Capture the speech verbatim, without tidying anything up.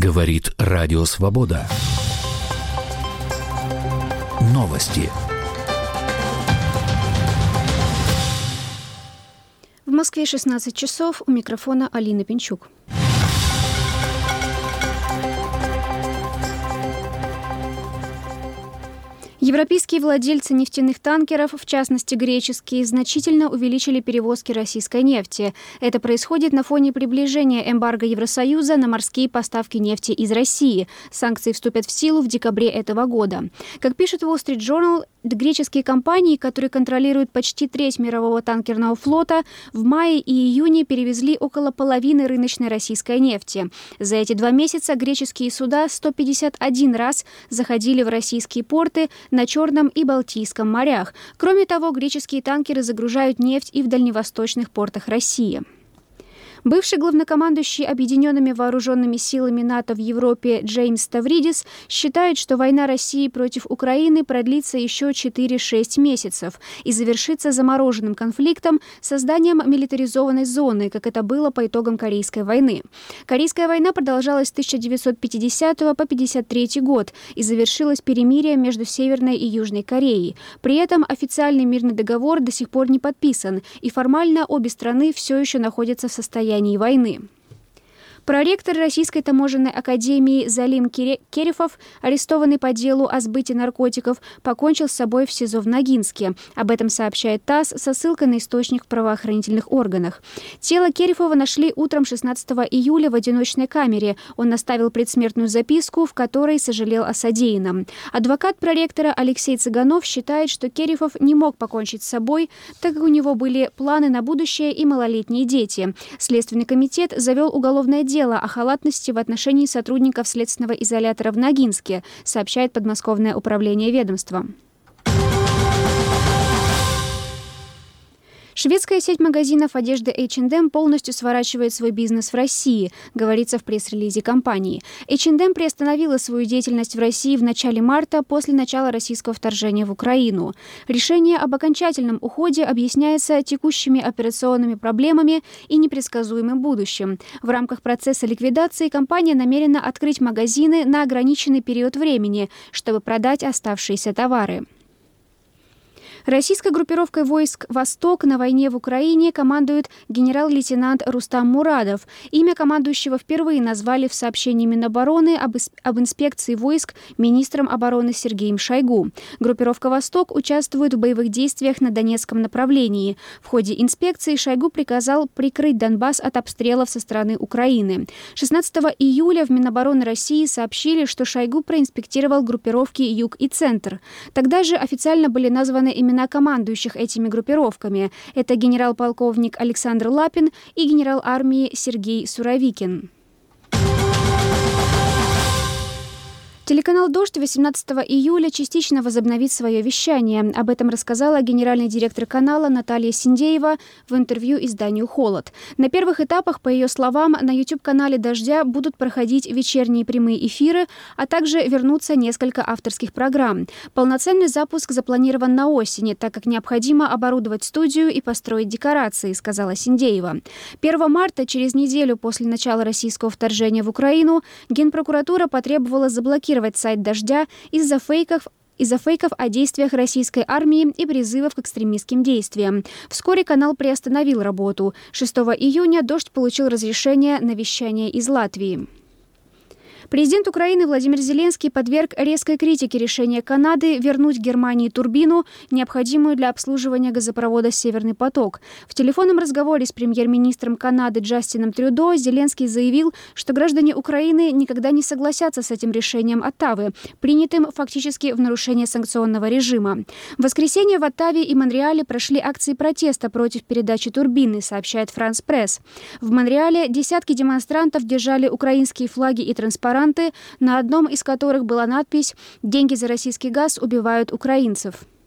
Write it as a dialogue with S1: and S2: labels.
S1: Говорит Радио Свобода. Новости.
S2: В Москве шестнадцать часов. У микрофона Алина Пинчук. Европейские владельцы нефтяных танкеров, в частности греческие, значительно увеличили перевозки российской нефти. Это происходит на фоне приближения эмбарго Евросоюза на морские поставки нефти из России. Санкции вступят в силу в декабре этого года. Как пишет Wall Street Journal, греческие компании, которые контролируют почти треть мирового танкерного флота, в мае и июне перевезли около половины рыночной российской нефти. За эти два месяца греческие суда сто пятьдесят один раз заходили в российские порты на Черном и Балтийском морях. Кроме того, греческие танкеры загружают нефть и в дальневосточных портах России. Бывший главнокомандующий Объединенными вооруженными силами НАТО в Европе Джеймс Ставридис считает, что война России против Украины продлится еще четыре-шесть месяцев и завершится замороженным конфликтом, созданием милитаризованной зоны, как это было по итогам Корейской войны. Корейская война продолжалась с тысяча девятьсот пятидесятого по пятьдесят третий год и завершилась перемирием между Северной и Южной Кореей. При этом официальный мирный договор до сих пор не подписан, и формально обе страны все еще находятся в состоянии войны. Проректор Российской таможенной академии Залим Керифов, арестованный по делу о сбыте наркотиков, покончил с собой в СИЗО в Ногинске. Об этом сообщает ТАСС со ссылкой на источник в правоохранительных органах. Тело Керифова нашли утром шестнадцатого июля в одиночной камере. Он оставил предсмертную записку, в которой сожалел о содеянном. Адвокат проректора Алексей Цыганов считает, что Керифов не мог покончить с собой, так как у него были планы на будущее и малолетние дети. Следственный комитет завел уголовное дело дело о халатности в отношении сотрудников следственного изолятора в Ногинске, сообщает подмосковное управление ведомства. Шведская сеть магазинов одежды эйч энд эм полностью сворачивает свой бизнес в России, говорится в пресс-релизе компании. эйч энд эм приостановила свою деятельность в России в начале марта после начала российского вторжения в Украину. Решение об окончательном уходе объясняется текущими операционными проблемами и непредсказуемым будущим. В рамках процесса ликвидации компания намерена открыть магазины на ограниченный период времени, чтобы продать оставшиеся товары. Российской группировкой войск «Восток» на войне в Украине командует генерал-лейтенант Рустам Мурадов. Имя командующего впервые назвали в сообщении Минобороны об, об инспекции войск министром обороны Сергеем Шойгу. Группировка «Восток» участвует в боевых действиях на Донецком направлении. В ходе инспекции Шойгу приказал прикрыть Донбасс от обстрелов со стороны Украины. шестнадцатого июля в Минобороны России сообщили, что Шойгу проинспектировал группировки «Юг» и «Центр». Тогда же официально были названы имена имена командующих этими группировками. Это генерал-полковник Александр Лапин и генерал армии Сергей Суровикин. Телеканал «Дождь» восемнадцатого июля частично возобновит свое вещание. Об этом рассказала генеральный директор канала Наталья Синдеева в интервью изданию «Холод». На первых этапах, по ее словам, на YouTube-канале «Дождя» будут проходить вечерние прямые эфиры, а также вернутся несколько авторских программ. Полноценный запуск запланирован на осень, так как необходимо оборудовать студию и построить декорации, сказала Синдеева. первого марта, через неделю после начала российского вторжения в Украину, Генпрокуратура потребовала заблокировать сайт «Дождя» из-за фейков из-за фейков о действиях российской армии и призывов к экстремистским действиям. Вскоре канал приостановил работу. шестого июня «Дождь» получил разрешение на вещание из Латвии. Президент Украины Владимир Зеленский подверг резкой критике решения Канады вернуть Германии турбину, необходимую для обслуживания газопровода «Северный поток». В телефонном разговоре с премьер-министром Канады Джастином Трюдо Зеленский заявил, что граждане Украины никогда не согласятся с этим решением Оттавы, принятым фактически в нарушение санкционного режима. В воскресенье в Оттаве и Монреале прошли акции протеста против передачи турбины, сообщает France Press. В Монреале десятки демонстрантов держали украинские флаги и транспаранты, на одном из которых была надпись «Деньги за российский газ убивают украинцев».